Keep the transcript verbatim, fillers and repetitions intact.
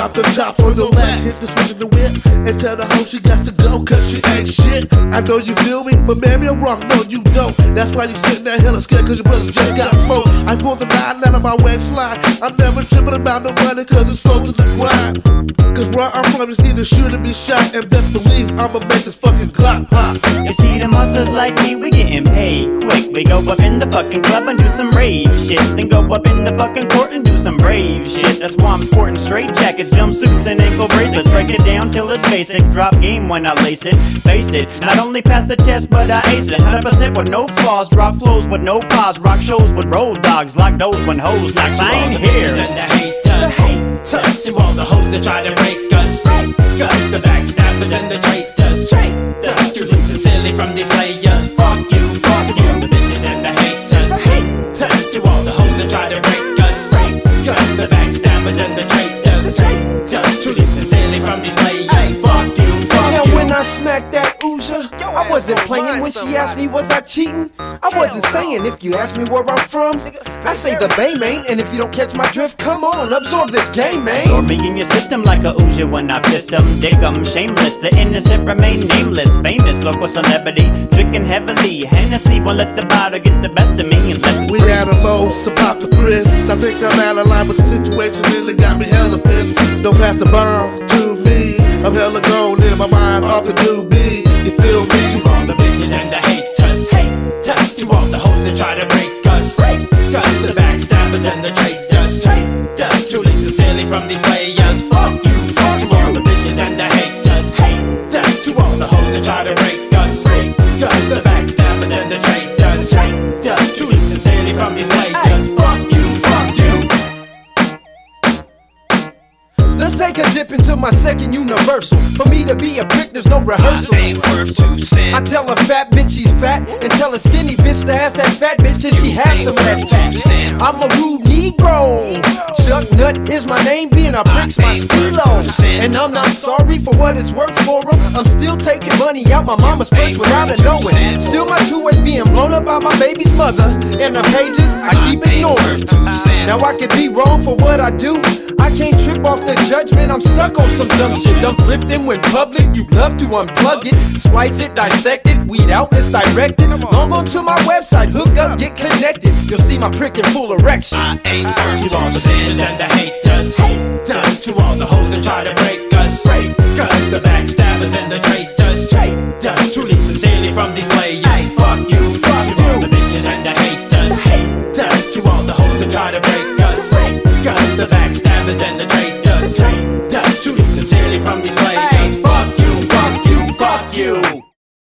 drop the top on your last. Hit the switch in the whip and tell the hoe she got to go, cause she ain't shit. I know you feel me, but man, you're wrong, no you don't. That's why you sitting there hella scared, cause your brothers just got smoked. I pulled the nine out of my waistline. I'm never tripping about no money, cause it's slow to the grind. Cause where I'm from, it's either shoot or be shot, and best believe I'ma make this fucking clock pop. You see them hustlers like me, we getting paid quick. We go up in the fucking club and do some rave shit, then go up in the fucking court and do some brave shit. That's why I'm sporting straight jackets, jumpsuits, and ankle bracelets. Break it down till it's basic, drop game when I lace it. Face it, not only pass the test, but I ace it. one hundred percent with no flaws, drop flows with no pause, rock shows with road dogs, lock doors when hoes knocks. I ain't here. And the haters, the haters, to all the hoes that try to break us, break us, the backstabbers and the traitors, traitors. You look sincerely from these players. Fuck you, fuck you, the bitches and the haters, the haters, to all the hoes that try to break us, break us, the backstabbers and the traitors, traitors. You look sincerely from these players. Fuck you, fuck now you. when I smacked that Ooja, I wasn't playing. When she asked me was I cheating, I wasn't saying. If you ask me where I'm from, I say the Bay, man. And if you don't catch my drift, come on, absorb this game, man. Or me in your system like a Ooja when I fist them. Dig them, shameless, the innocent remain nameless. Famous, local celebrity, drinking heavily. Hennessy won't let the bottle get the best of me unless it's We free. animals, so pop the Chris. I think I'm out of line, but the situation really got me hella pissed. Don't pass the bomb to me. I'm hella gone in my mind, off the do be. You feel me? To all the bitches and the haters, haters. To all the hoes that try to break us, break us. The backstabbers and the traitors, traitors. Truly sincerely from these players. Fuck you, fuck you. To all the bitches and the haters, haters. To all the hoes that try to break us, break us. The backstabbers and the traitors, traitors. Truly sincerely from these players. Fuck you, fuck you. Let's take a dip into my second universal. For me to be a prick, there's no rehearsal. I tell a fat bitch she's fat, and tell a skinny bitch to ask that fat bitch till she has some of that fat. I'm a rude Negro. Chuck Nut is my name, being a prick's my stilo. And I'm not sorry for what it's worth for them. I'm still taking money out my mama's purse without her knowing. Still my two ways being blown up by my baby's mother. And the pages I keep ignoring. Now I could be wrong for what I do. I can't trip off the judgment, I'm stuck on some dumb shit. Done flipped them when public, you love to unplug it. Splice it, dissect it, weed out, misdirected. Log on to my website, hook up, get connected. You'll see my prick in full erection. I ain't worth to all the bitches and the haters, haters. To all the hoes that try to break us, break us. The backstabbers and the traitors, traitors. Truly sincerely from these players. Fuck you, fuck you. To all the bitches and the haters, haters. To all the hoes that try to break us, break us. The backstabbers and the traitors, traitors.